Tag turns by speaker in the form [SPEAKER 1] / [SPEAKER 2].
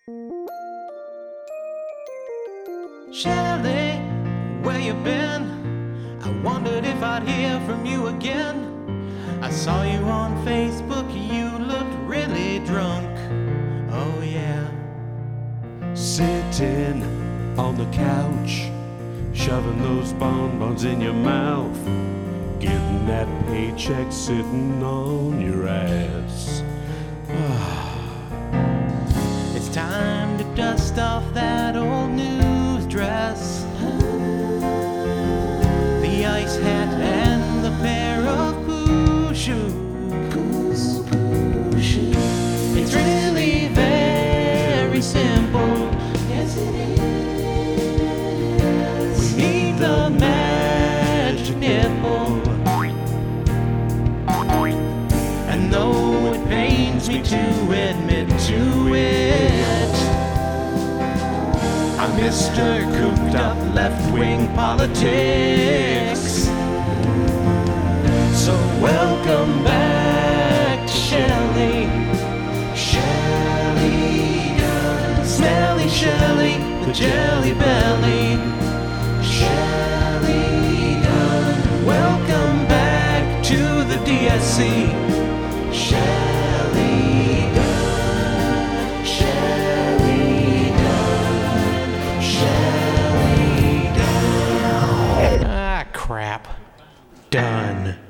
[SPEAKER 1] Shelley, where you been? I wondered if I'd hear from you again. I saw you on Facebook, you looked really drunk. Oh yeah.
[SPEAKER 2] Sitting on the couch, shoving those bonbons in your mouth, getting that paycheck sitting on your ass.
[SPEAKER 1] It's time to dust off that old news dress, the ice hat and the pair of poo shoes. It's really very simple. Yes, it is. We need the magic nipple. And though it pains me to admit to it, I'm Mr. Cooped Up Left-Wing Politics. So welcome back to Shelley. Shelley Gunn. Smelly Shelley, the Jelly Belly. Shelley Gunn. Welcome back to the DSC. Shelley Gunn. Shelley Gunn. Shelley Gunn. Ah, crap. Done.